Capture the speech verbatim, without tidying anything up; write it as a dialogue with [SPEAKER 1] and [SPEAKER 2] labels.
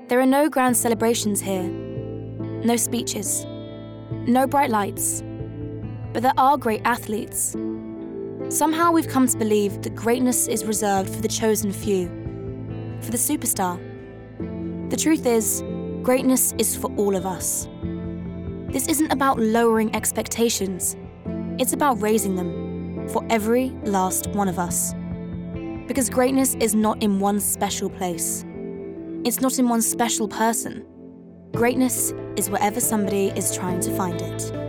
[SPEAKER 1] There are no grand celebrations here, no speeches, no bright lights, but there are great athletes. Somehow we've come to believe that greatness is reserved for the chosen few, for the superstar. The truth is, greatness is for all of us. This isn't about lowering expectations, it's about raising them for every last one of us. Because greatness is not in one special place. It's not in one special person. Greatness is wherever somebody is trying to find it.